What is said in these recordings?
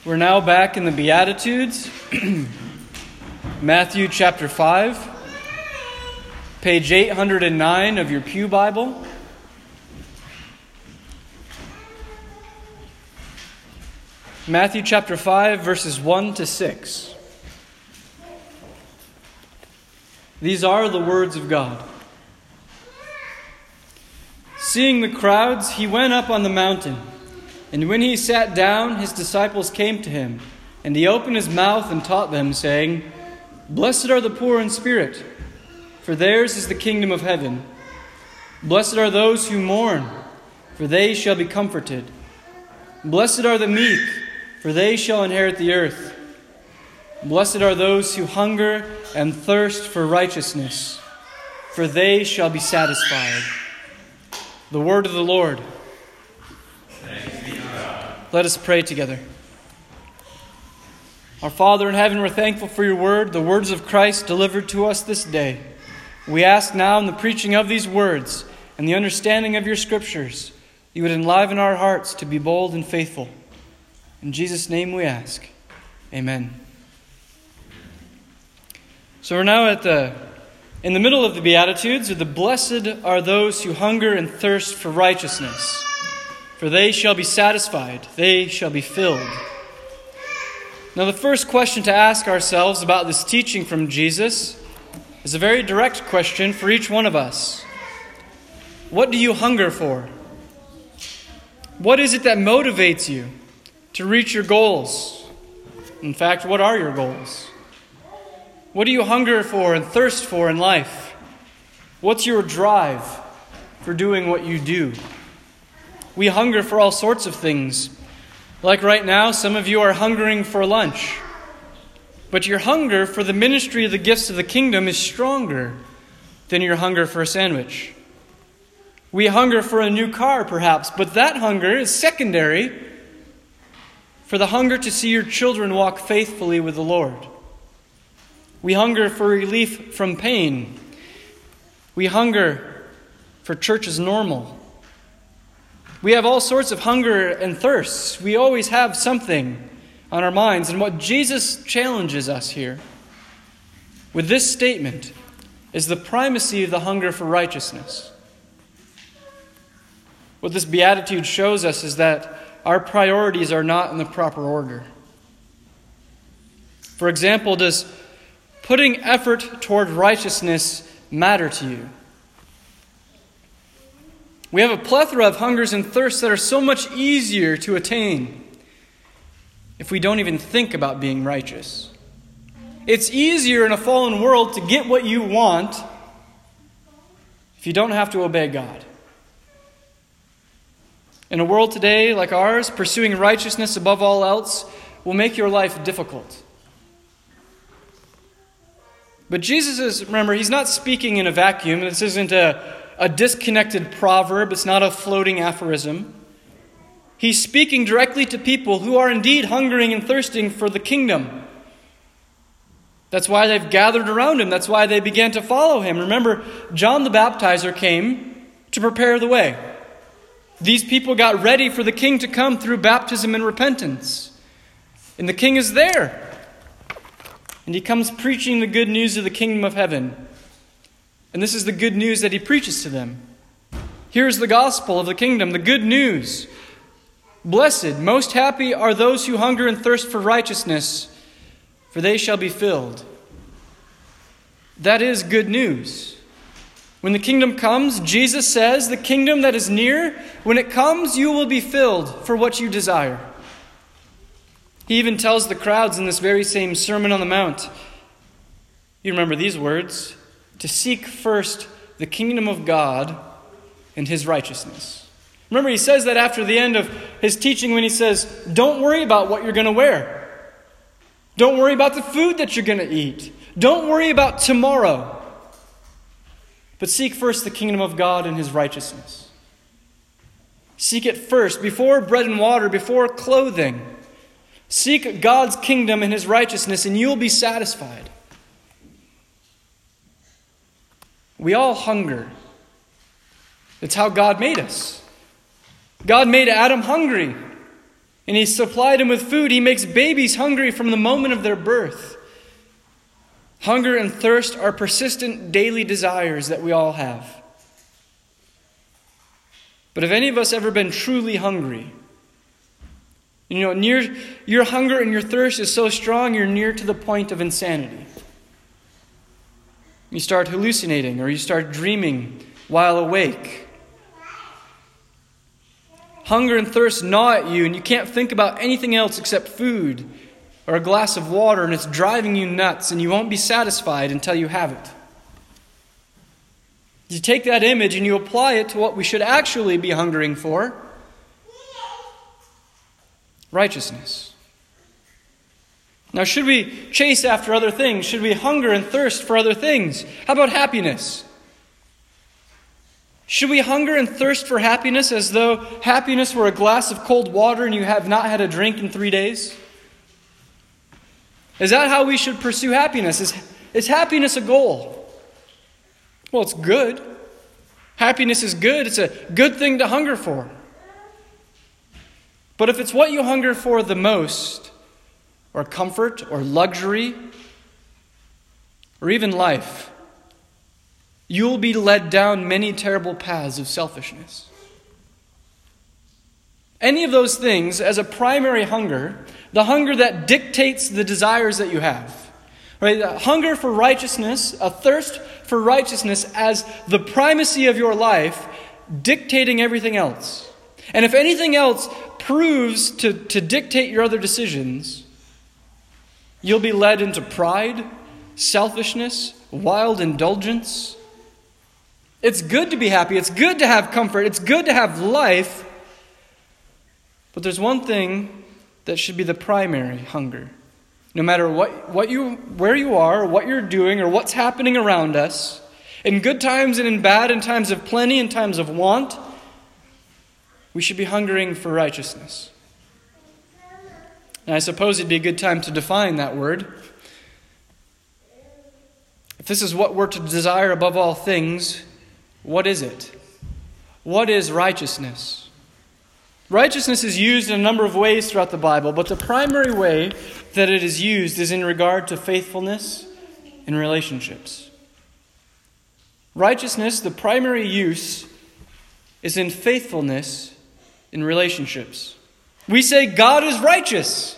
We're now back in the Beatitudes, Matthew chapter 5, page 809 of your Pew Bible. Matthew chapter 5, verses 1 to 6. These are the words of God. Seeing the crowds, he went up on the mountain. And when he sat down, his disciples came to him, and he opened his mouth and taught them, saying, Blessed are the poor in spirit, for theirs is the kingdom of heaven. Blessed are those who mourn, for they shall be comforted. Blessed are the meek, for they shall inherit the earth. Blessed are those who hunger and thirst for righteousness, for they shall be satisfied. The word of the Lord. Let us pray together. Our Father in heaven, we're thankful for your word, the words of Christ delivered to us this day. We ask now in the preaching of these words and the understanding of your scriptures, you would enliven our hearts to be bold and faithful. In Jesus' name we ask. Amen. So we're now in the middle of the Beatitudes, the blessed are those who hunger and thirst for righteousness. For they shall be satisfied, they shall be filled. Now the first question to ask ourselves about this teaching from Jesus is a very direct question for each one of us. What do you hunger for? What is it that motivates you to reach your goals? In fact, what are your goals? What do you hunger for and thirst for in life? What's your drive for doing what you do? We hunger for all sorts of things. Like right now, some of you are hungering for lunch. But your hunger for the ministry of the gifts of the kingdom is stronger than your hunger for a sandwich. We hunger for a new car, perhaps, but that hunger is secondary for the hunger to see your children walk faithfully with the Lord. We hunger for relief from pain. We hunger for church as normal. We have all sorts of hunger and thirsts. We always have something on our minds. And what Jesus challenges us here with this statement is the primacy of the hunger for righteousness. What this beatitude shows us is that our priorities are not in the proper order. For example, does putting effort toward righteousness matter to you? We have a plethora of hungers and thirsts that are so much easier to attain if we don't even think about being righteous. It's easier in a fallen world to get what you want if you don't have to obey God. In a world today like ours, pursuing righteousness above all else will make your life difficult. But remember, he's not speaking in a vacuum. This isn't a disconnected proverb. It's not a floating aphorism. He's speaking directly to people who are indeed hungering and thirsting for the kingdom. That's why they've gathered around him. That's why they began to follow him. Remember, John the Baptizer came to prepare the way. These people got ready for the king to come through baptism and repentance. And the king is there. And he comes preaching the good news of the kingdom of heaven. And this is the good news that he preaches to them. Here's the gospel of the kingdom, the good news. Blessed, most happy are those who hunger and thirst for righteousness, for they shall be filled. That is good news. When the kingdom comes, Jesus says, the kingdom that is near, when it comes, you will be filled for what you desire. He even tells the crowds in this very same Sermon on the Mount, you remember these words, to seek first the kingdom of God and his righteousness. Remember, he says that after the end of his teaching when he says, don't worry about what you're going to wear. Don't worry about the food that you're going to eat. Don't worry about tomorrow. But seek first the kingdom of God and his righteousness. Seek it first, before bread and water, before clothing. Seek God's kingdom and his righteousness, and you'll be satisfied. We all hunger. It's how God made us. God made Adam hungry. And He supplied them with food. He makes babies hungry from the moment of their birth. Hunger and thirst are persistent daily desires that we all have. But have any of us ever been truly hungry? Your hunger and your thirst is so strong, you're near to the point of insanity. You start hallucinating or you start dreaming while awake. Hunger and thirst gnaw at you, and you can't think about anything else except food or a glass of water, and it's driving you nuts, and you won't be satisfied until you have it. You take that image and you apply it to what we should actually be hungering for: righteousness. Now, should we chase after other things? Should we hunger and thirst for other things? How about happiness? Should we hunger and thirst for happiness as though happiness were a glass of cold water and you have not had a drink in 3 days? Is that how we should pursue happiness? Is happiness a goal? Well, it's good. Happiness is good. It's a good thing to hunger for. But if it's what you hunger for the most, or comfort, or luxury, or even life, you'll be led down many terrible paths of selfishness. Any of those things as a primary hunger, the hunger that dictates the desires that you have, right? A hunger for righteousness, a thirst for righteousness as the primacy of your life, dictating everything else. And if anything else proves to dictate your other decisions, you'll be led into pride, selfishness, wild indulgence. It's good to be happy. It's good to have comfort. It's good to have life. But there's one thing that should be the primary hunger. No matter where you are, or what you're doing, or what's happening around us, in good times and in bad, in times of plenty and times of want, we should be hungering for righteousness. And I suppose it'd be a good time to define that word. If this is what we're to desire above all things, what is it? What is righteousness? Righteousness is used in a number of ways throughout the Bible, but the primary way that it is used is in regard to faithfulness in relationships. Righteousness, the primary use, is in faithfulness in relationships. We say God is righteous,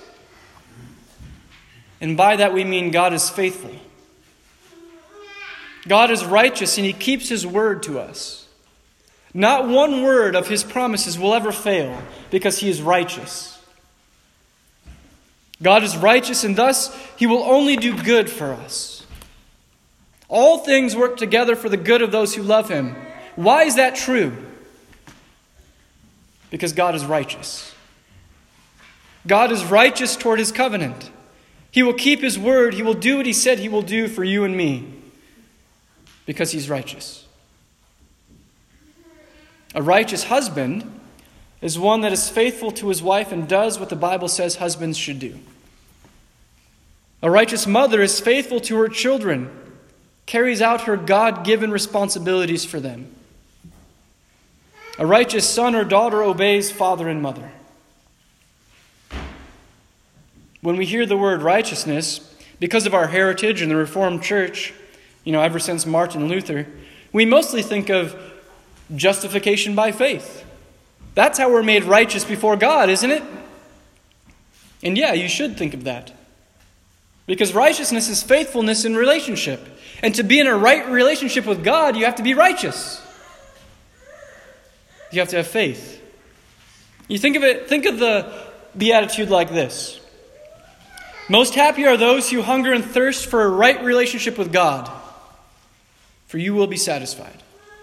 and by that we mean God is faithful. God is righteous, and He keeps His word to us. Not one word of His promises will ever fail, because He is righteous. God is righteous, and thus He will only do good for us. All things work together for the good of those who love Him. Why is that true? Because God is righteous. God is righteous toward His covenant. He will keep His word. He will do what He said He will do for you and me, because He's righteous. A righteous husband is one that is faithful to his wife and does what the Bible says husbands should do. A righteous mother is faithful to her children, carries out her God-given responsibilities for them. A righteous son or daughter obeys father and mother. When we hear the word righteousness, because of our heritage in the Reformed Church, ever since Martin Luther, we mostly think of justification by faith. That's how we're made righteous before God, isn't it? And yeah, you should think of that. Because righteousness is faithfulness in relationship. And to be in a right relationship with God, you have to be righteous. You have to have faith. You think of the beatitude like this. Most happy are those who hunger and thirst for a right relationship with God, for you will be satisfied.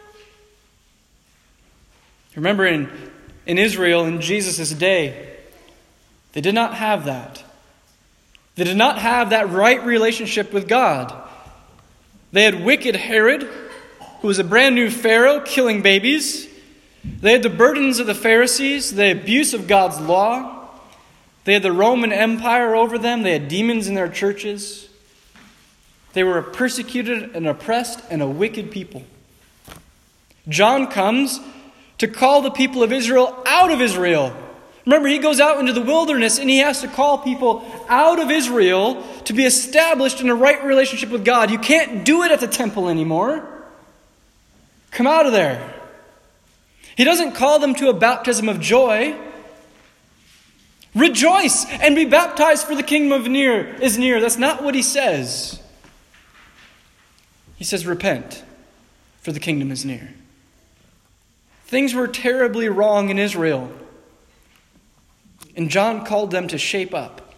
Remember, in Israel, in Jesus' day, they did not have that. They did not have that right relationship with God. They had wicked Herod, who was a brand new Pharaoh, killing babies. They had the burdens of the Pharisees, the abuse of God's law. They had the Roman Empire over them. They had demons in their churches. They were a persecuted and oppressed and a wicked people. John comes to call the people of Israel out of Israel. Remember, he goes out into the wilderness and he has to call people out of Israel to be established in a right relationship with God. You can't do it at the temple anymore. Come out of there. He doesn't call them to a baptism of joy. Rejoice and be baptized, for the kingdom is near. That's not what he says. He says, repent, for the kingdom is near. Things were terribly wrong in Israel, and John called them to shape up.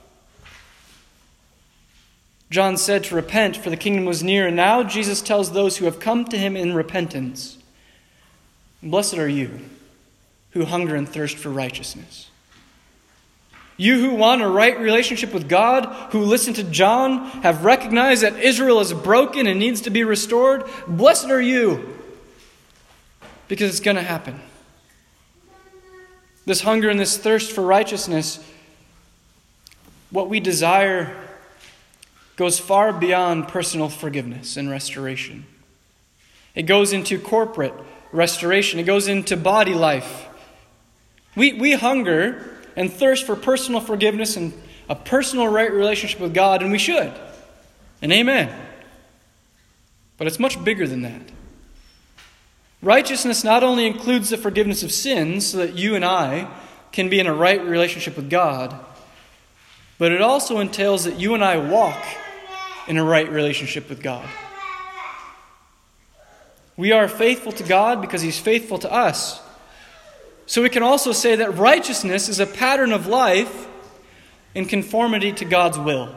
John said to repent, for the kingdom was near, and now Jesus tells those who have come to him in repentance, blessed are you who hunger and thirst for righteousness. You who want a right relationship with God, who listen to John, have recognized that Israel is broken and needs to be restored, blessed are you, because it's going to happen. This hunger and this thirst for righteousness, what we desire, goes far beyond personal forgiveness and restoration. It goes into corporate restoration. It goes into body life. We hunger and thirst for personal forgiveness and a personal right relationship with God, and we should. And amen. But it's much bigger than that. Righteousness not only includes the forgiveness of sins so that you and I can be in a right relationship with God, but it also entails that you and I walk in a right relationship with God. We are faithful to God because He's faithful to us. So we can also say that righteousness is a pattern of life in conformity to God's will.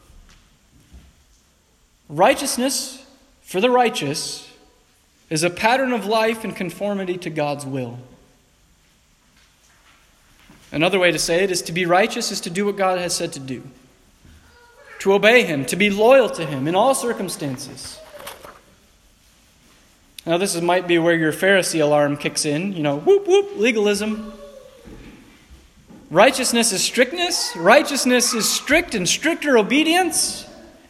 Righteousness for the righteous is a pattern of life in conformity to God's will. Another way to say it is to be righteous is to do what God has said to do. To obey Him, to be loyal to Him in all circumstances. Now this might be where your Pharisee alarm kicks in. Whoop, whoop, legalism. Righteousness is strictness. Righteousness is strict and stricter obedience.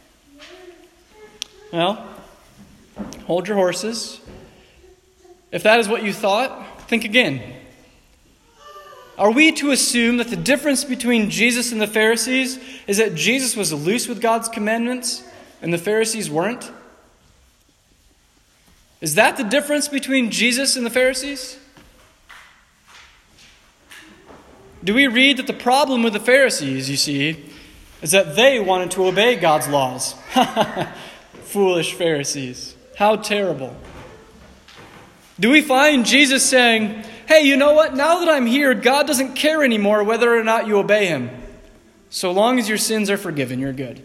Well, hold your horses. If that is what you thought, think again. Are we to assume that the difference between Jesus and the Pharisees is that Jesus was loose with God's commandments and the Pharisees weren't? Is that the difference between Jesus and the Pharisees? Do we read that the problem with the Pharisees, you see, is that they wanted to obey God's laws? Foolish Pharisees. How terrible. Do we find Jesus saying, hey, you know what? Now that I'm here, God doesn't care anymore whether or not you obey Him. So long as your sins are forgiven, you're good.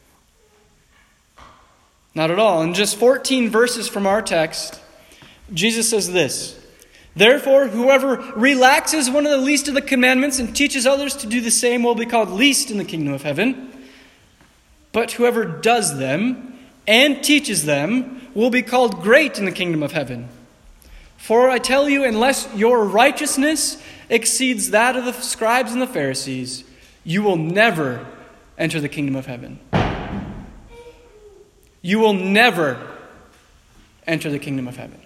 Not at all. In just 14 verses from our text, Jesus says this: therefore, whoever relaxes one of the least of the commandments and teaches others to do the same will be called least in the kingdom of heaven. But whoever does them and teaches them will be called great in the kingdom of heaven. For I tell you, unless your righteousness exceeds that of the scribes and the Pharisees, you will never enter the kingdom of heaven. You will never enter the kingdom of heaven.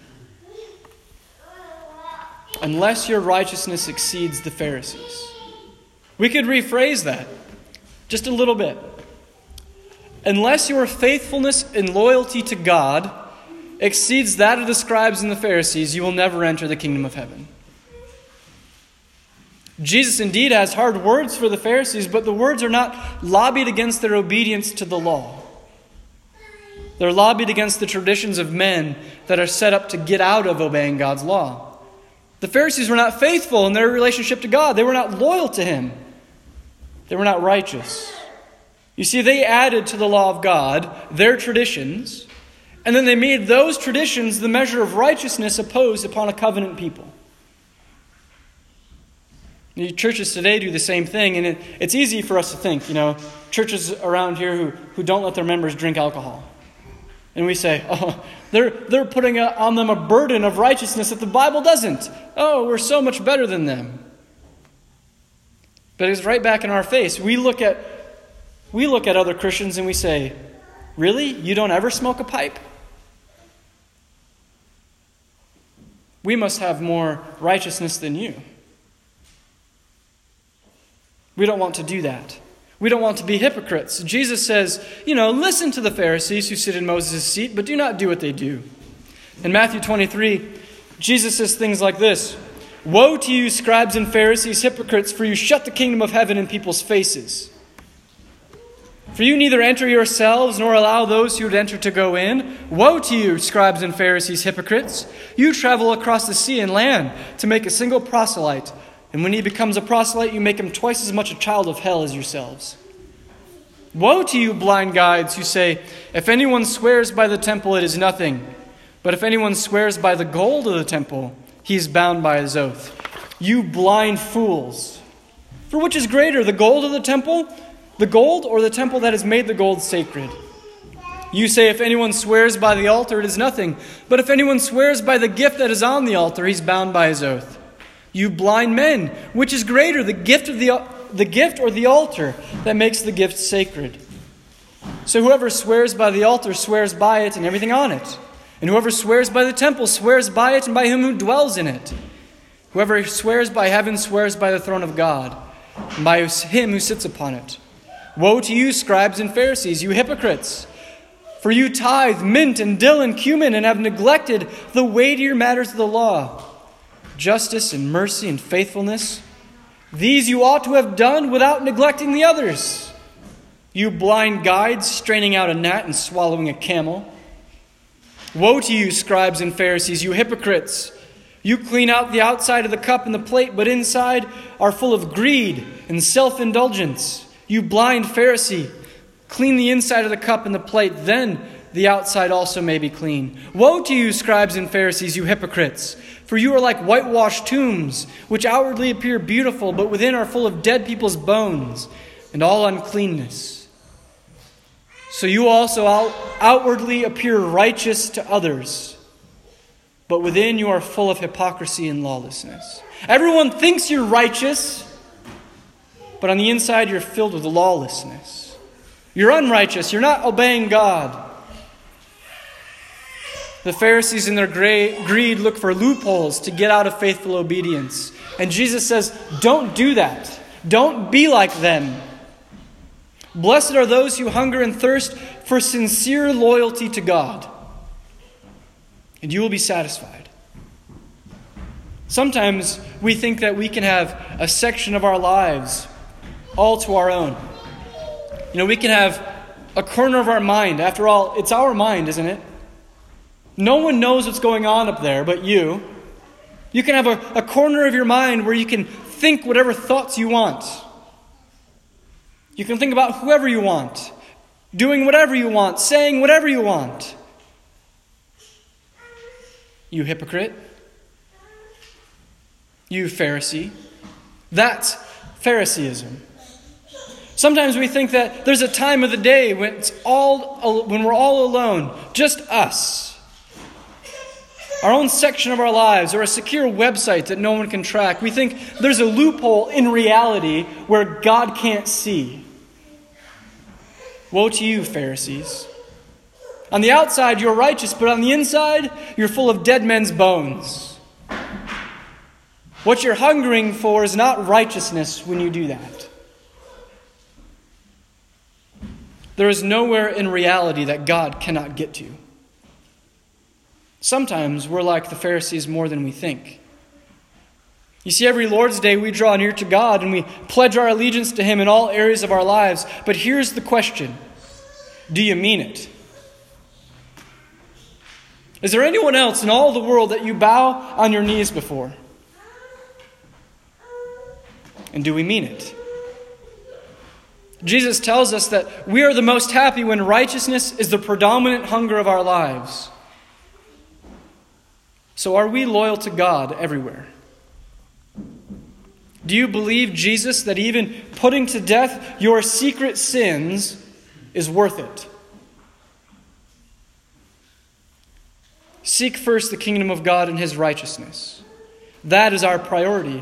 Unless your righteousness exceeds the Pharisees. We could rephrase that just a little bit. Unless your faithfulness and loyalty to God exceeds that of the scribes and the Pharisees, you will never enter the kingdom of heaven. Jesus indeed has hard words for the Pharisees, but the words are not lobbied against their obedience to the law. They're lobbied against the traditions of men that are set up to get out of obeying God's law. The Pharisees were not faithful in their relationship to God. They were not loyal to Him. They were not righteous. You see, they added to the law of God their traditions, and then they made those traditions the measure of righteousness imposed upon a covenant people. The churches today do the same thing, and it's easy for us to think, churches around here who don't let their members drink alcohol. And we say, oh, they're putting on them a burden of righteousness that the Bible doesn't. Oh, we're so much better than them. But it's right back in our face. We look at other Christians and we say, really? You don't ever smoke a pipe? We must have more righteousness than you. We don't want to do that. We don't want to be hypocrites. Jesus says, listen to the Pharisees who sit in Moses' seat, but do not do what they do. In Matthew 23, Jesus says things like this: "Woe to you, scribes and Pharisees, hypocrites, for you shut the kingdom of heaven in people's faces. For you neither enter yourselves nor allow those who would enter to go in. Woe to you, scribes and Pharisees, hypocrites! You travel across the sea and land to make a single proselyte. And when he becomes a proselyte, you make him twice as much a child of hell as yourselves. Woe to you, blind guides, who say, if anyone swears by the temple, it is nothing. But if anyone swears by the gold of the temple, he is bound by his oath. You blind fools! For which is greater, the gold of the temple, the gold, or the temple that has made the gold sacred? You say, if anyone swears by the altar, it is nothing. But if anyone swears by the gift that is on the altar, he is bound by his oath. You blind men, which is greater, the gift or the altar that makes the gift sacred? So whoever swears by the altar swears by it and everything on it. And whoever swears by the temple swears by it and by him who dwells in it. Whoever swears by heaven swears by the throne of God, and by him who sits upon it. Woe to you, scribes and Pharisees, you hypocrites! For you tithe mint and dill and cumin and have neglected the weightier matters of the law, justice and mercy and faithfulness. These you ought to have done without neglecting the others. You blind guides, straining out a gnat and swallowing a camel. Woe to you, scribes and Pharisees, you hypocrites! You clean out the outside of the cup and the plate, but inside are full of greed and self-indulgence. You blind Pharisee, clean the inside of the cup and the plate, then the outside also may be clean. Woe to you, scribes and Pharisees, you hypocrites! For you are like whitewashed tombs, which outwardly appear beautiful, but within are full of dead people's bones and all uncleanness. So you also outwardly appear righteous to others, but within you are full of hypocrisy and lawlessness. Everyone thinks you're righteous, but on the inside you're filled with lawlessness. You're unrighteous. You're not obeying God. The Pharisees in their greed look for loopholes to get out of faithful obedience. And Jesus says, don't do that. Don't be like them. Blessed are those who hunger and thirst for sincere loyalty to God, and you will be satisfied. Sometimes we think that we can have a section of our lives all to our own. We can have a corner of our mind. After all, it's our mind, isn't it? No one knows what's going on up there but you. You can have a corner of your mind where you can think whatever thoughts you want. You can think about whoever you want, doing whatever you want, saying whatever you want. You hypocrite. You Pharisee. That's Phariseeism. Sometimes we think that there's a time of the day when we're all alone, just us. Our own section of our lives, or a secure website that no one can track. We think there's a loophole in reality where God can't see. Woe to you, Pharisees! On the outside, you're righteous, but on the inside, you're full of dead men's bones. What you're hungering for is not righteousness when you do that. There is nowhere in reality that God cannot get to. Sometimes we're like the Pharisees more than we think. You see, every Lord's Day we draw near to God and we pledge our allegiance to Him in all areas of our lives. But here's the question: do you mean it? Is there anyone else in all the world that you bow on your knees before? And do we mean it? Jesus tells us that we are the most happy when righteousness is the predominant hunger of our lives. So are we loyal to God everywhere? Do you believe, Jesus, that even putting to death your secret sins is worth it? Seek first the kingdom of God and His righteousness. That is our priority.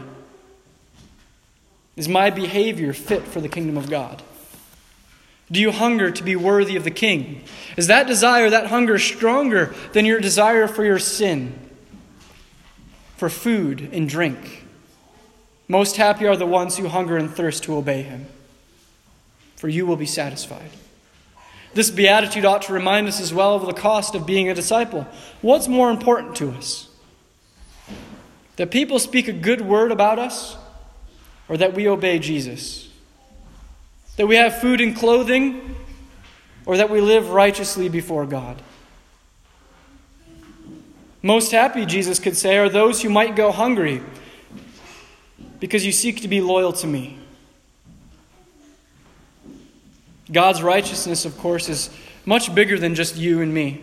Is my behavior fit for the kingdom of God? Do you hunger to be worthy of the King? Is that desire, that hunger, stronger than your desire for your sin, for food and drink? Most happy are the ones who hunger and thirst to obey him, for you will be satisfied. This beatitude ought to remind us as well of the cost of being a disciple. What's more important to us? That people speak a good word about us, or that we obey Jesus? That we have food and clothing, or that we live righteously before God? Most happy, Jesus could say, are those who might go hungry because you seek to be loyal to me. God's righteousness, of course, is much bigger than just you and me.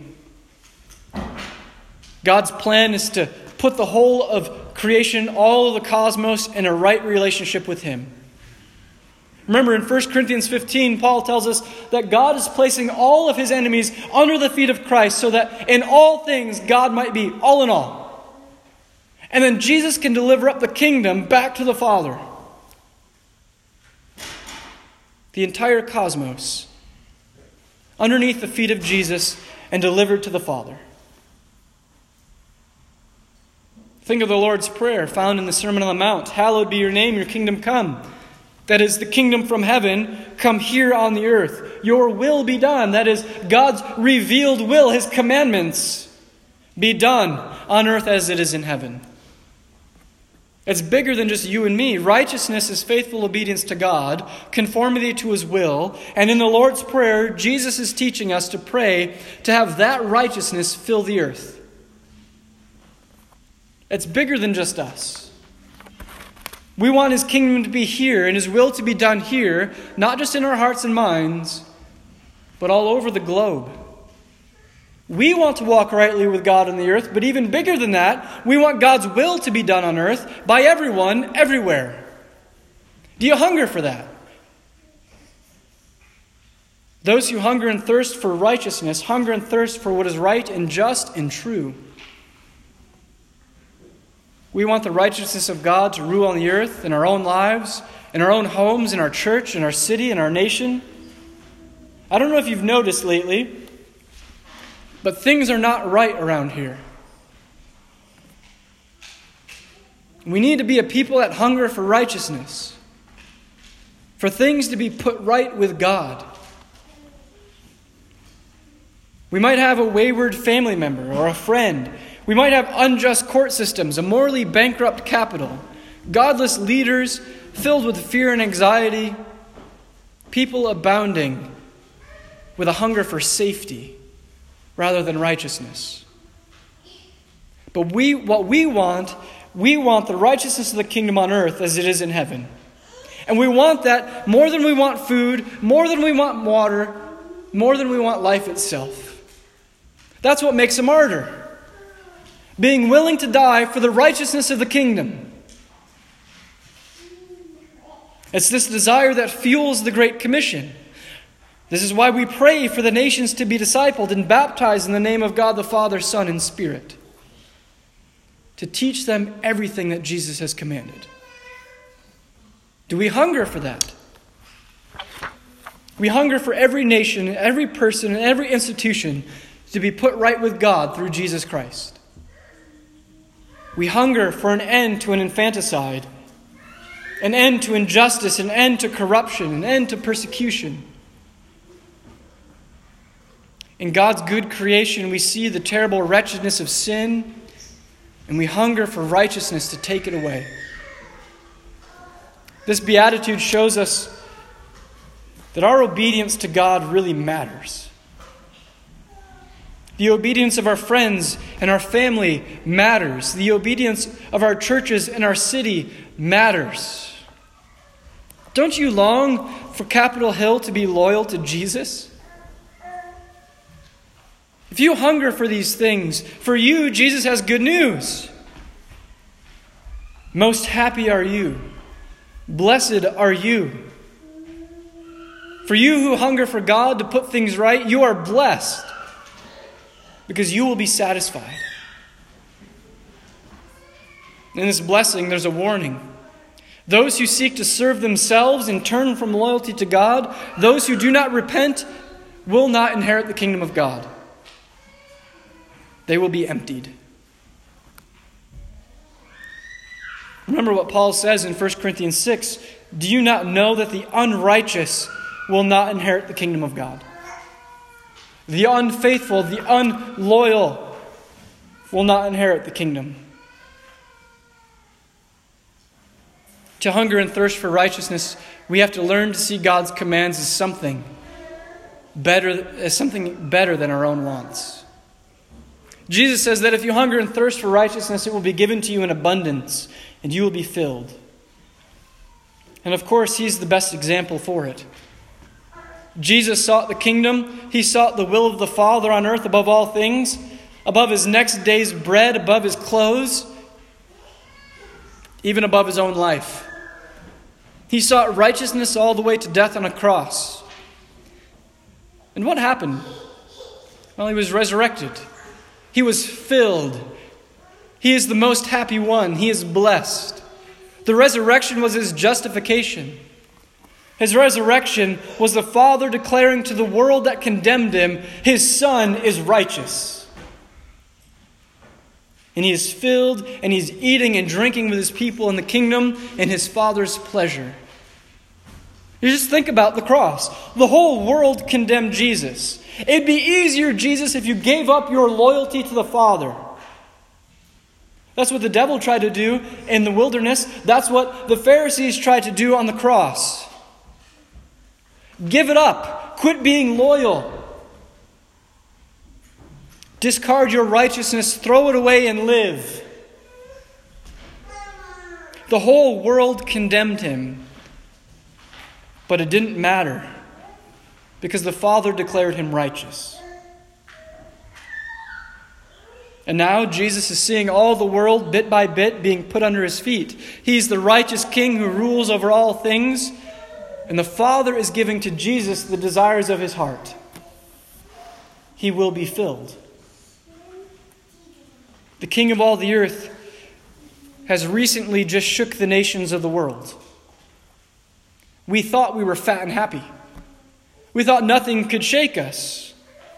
God's plan is to put the whole of creation, all of the cosmos, in a right relationship with him. Remember, in 1 Corinthians 15, Paul tells us that God is placing all of his enemies under the feet of Christ so that in all things God might be all in all. And then Jesus can deliver up the kingdom back to the Father. The entire cosmos underneath the feet of Jesus and delivered to the Father. Think of the Lord's Prayer found in the Sermon on the Mount. Hallowed be your name, your kingdom come. That is, the kingdom from heaven come here on the earth. Your will be done. That is, God's revealed will, his commandments, be done on earth as it is in heaven. It's bigger than just you and me. Righteousness is faithful obedience to God, conformity to his will. And in the Lord's Prayer, Jesus is teaching us to pray to have that righteousness fill the earth. It's bigger than just us. We want his kingdom to be here and his will to be done here, not just in our hearts and minds, but all over the globe. We want to walk rightly with God on the earth, but even bigger than that, we want God's will to be done on earth by everyone, everywhere. Do you hunger for that? Those who hunger and thirst for righteousness hunger and thirst for what is right and just and true. We want the righteousness of God to rule on the earth, in our own lives, in our own homes, in our church, in our city, in our nation. I don't know if you've noticed lately, but things are not right around here. We need to be a people that hunger for righteousness, for things to be put right with God. We might have a wayward family member or a friend. We might have unjust court systems, a morally bankrupt capital, godless leaders filled with fear and anxiety, people abounding with a hunger for safety rather than righteousness. But what we want the righteousness of the kingdom on earth as it is in heaven. And we want that more than we want food, more than we want water, more than we want life itself. That's what makes a martyr. Being willing to die for the righteousness of the kingdom. It's this desire that fuels the Great Commission. This is why we pray for the nations to be discipled and baptized in the name of God the Father, Son, and Spirit. To teach them everything that Jesus has commanded. Do we hunger for that? We hunger for every nation, every person, and every institution to be put right with God through Jesus Christ. We hunger for an end to an infanticide, an end to injustice, an end to corruption, an end to persecution. In God's good creation, we see the terrible wretchedness of sin, and we hunger for righteousness to take it away. This beatitude shows us that our obedience to God really matters. The obedience of our friends and our family matters. The obedience of our churches and our city matters. Don't you long for Capitol Hill to be loyal to Jesus? If you hunger for these things, for you, Jesus has good news. Most happy are you. Blessed are you. For you who hunger for God to put things right, you are blessed, because you will be satisfied. In this blessing, there's a warning. Those who seek to serve themselves and turn from loyalty to God, those who do not repent, will not inherit the kingdom of God. They will be emptied. Remember what Paul says in 1 Corinthians 6. Do you not know that the unrighteous will not inherit the kingdom of God? The unfaithful, the unloyal will not inherit the kingdom. To hunger and thirst for righteousness, we have to learn to see God's commands as something better than our own wants. Jesus says that if you hunger and thirst for righteousness, it will be given to you in abundance, and you will be filled. And of course, He's the best example for it. Jesus sought the kingdom. He sought the will of the Father on earth above all things, above His next day's bread, above His clothes, even above His own life. He sought righteousness all the way to death on a cross. And what happened? Well, He was resurrected. He was filled. He is the most happy one. He is blessed. The resurrection was His justification. His resurrection was the Father declaring to the world that condemned Him, His Son is righteous. And He is filled, and He's eating and drinking with His people in the kingdom in His Father's pleasure. You just think about the cross. The whole world condemned Jesus. It'd be easier, Jesus, if you gave up your loyalty to the Father. That's what the devil tried to do in the wilderness. That's what the Pharisees tried to do on the cross. Give it up. Quit being loyal. Discard your righteousness. Throw it away and live. The whole world condemned Him. But it didn't matter, because the Father declared Him righteous. And now Jesus is seeing all the world bit by bit being put under His feet. He's the righteous King who rules over all things, and the Father is giving to Jesus the desires of His heart. He will be filled. The King of all the earth has recently just shook the nations of the world. We thought we were fat and happy. We thought nothing could shake us.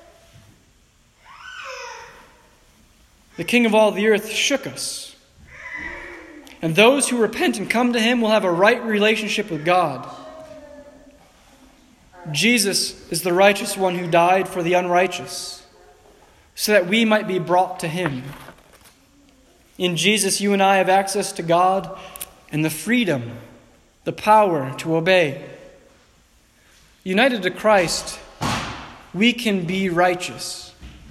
The King of all the earth shook us. And those who repent and come to Him will have a right relationship with God. Jesus is the righteous one who died for the unrighteous, so that we might be brought to Him. In Jesus, you and I have access to God and the freedom, the power to obey. United to Christ, we can be righteous.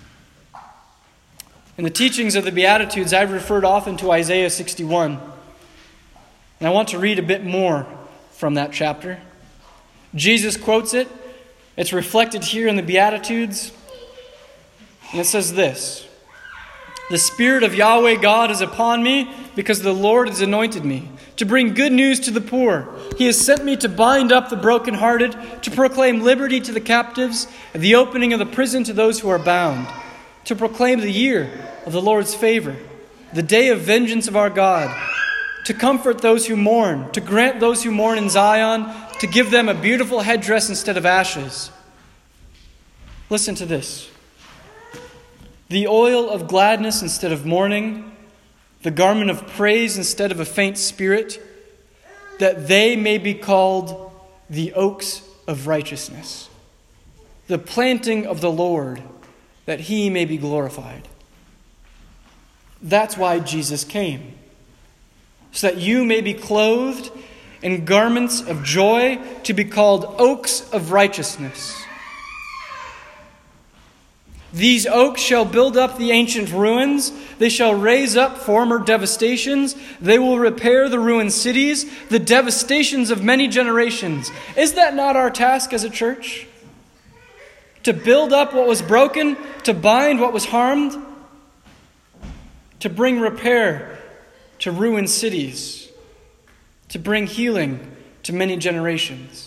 In the teachings of the Beatitudes, I've referred often to Isaiah 61. And I want to read a bit more from that chapter. Jesus quotes it. It's reflected here in the Beatitudes. And it says this: "The Spirit of Yahweh God is upon me, because the Lord has anointed me to bring good news to the poor. He has sent me to bind up the brokenhearted, to proclaim liberty to the captives, and the opening of the prison to those who are bound, to proclaim the year of the Lord's favor, the day of vengeance of our God, to comfort those who mourn, to grant those who mourn in Zion, to give them a beautiful headdress instead of ashes." Listen to this. "The oil of gladness instead of mourning, the garment of praise instead of a faint spirit, that they may be called the oaks of righteousness, the planting of the Lord, that He may be glorified." That's why Jesus came, so that you may be clothed in garments of joy, to be called oaks of righteousness. "These oaks shall build up the ancient ruins. They shall raise up former devastations. They will repair the ruined cities, the devastations of many generations." Is that not our task as a church? To build up what was broken, to bind what was harmed, to bring repair to ruined cities, to bring healing to many generations.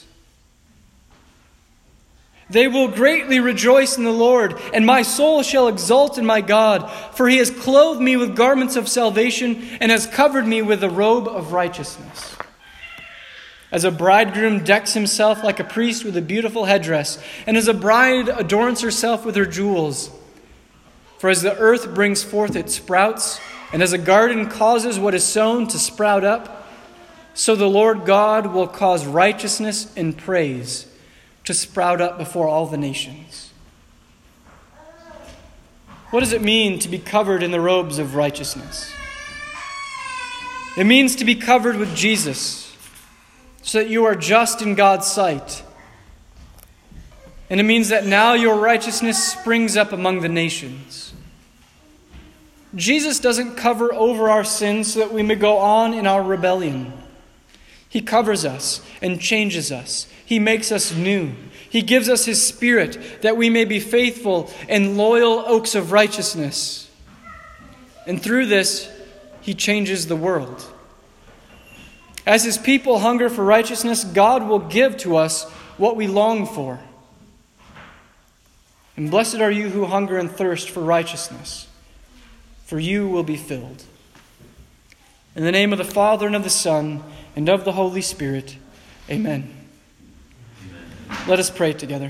"They will greatly rejoice in the Lord, and my soul shall exult in my God, for He has clothed me with garments of salvation and has covered me with a robe of righteousness. As a bridegroom decks himself like a priest with a beautiful headdress, and as a bride adorns herself with her jewels. For as the earth brings forth its sprouts, And as a garden causes what is sown to sprout up, so the Lord God will cause righteousness and praise to sprout up before all the nations. What does it mean to be covered in the robes of righteousness? It means to be covered with Jesus, so that you are just in God's sight. And it means that now your righteousness springs up among the nations. Jesus doesn't cover over our sins so that we may go on in our rebellion. He covers us and changes us. He makes us new. He gives us His Spirit that we may be faithful and loyal oaks of righteousness. And through this, He changes the world. As His people hunger for righteousness, God will give to us what we long for. And blessed are you who hunger and thirst for righteousness, for you will be filled. In the name of the Father, and of the Son, and of the Holy Spirit, amen. Let us pray together.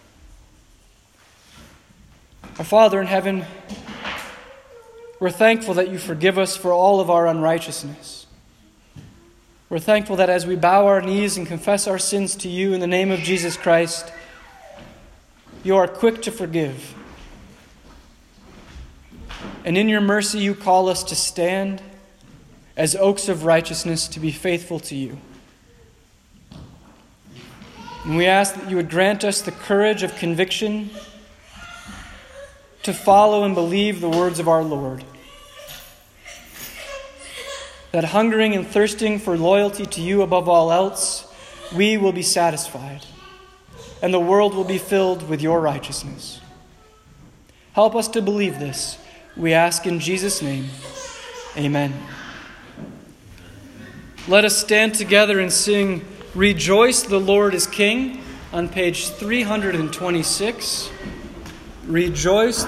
Our Father in heaven, we're thankful that you forgive us for all of our unrighteousness. We're thankful that as we bow our knees and confess our sins to you in the name of Jesus Christ, you are quick to forgive. And in your mercy you call us to stand as oaks of righteousness to be faithful to you. And we ask that you would grant us the courage of conviction to follow and believe the words of our Lord. That hungering and thirsting for loyalty to you above all else, we will be satisfied, and the world will be filled with your righteousness. Help us to believe this, we ask in Jesus' name. Amen. Let us stand together and sing "Rejoice, the Lord is King" on page 326. Rejoice.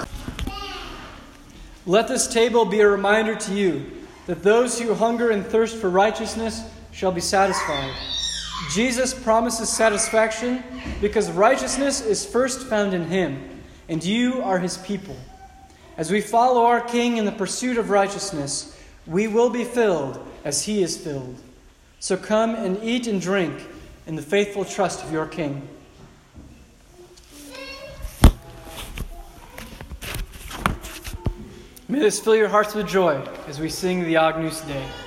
Let this table be a reminder to you that those who hunger and thirst for righteousness shall be satisfied. Jesus promises satisfaction because righteousness is first found in Him, and you are His people. As we follow our King in the pursuit of righteousness, we will be filled as He is filled. So come and eat and drink in the faithful trust of your King. May this fill your hearts with joy as we sing the Agnus Dei.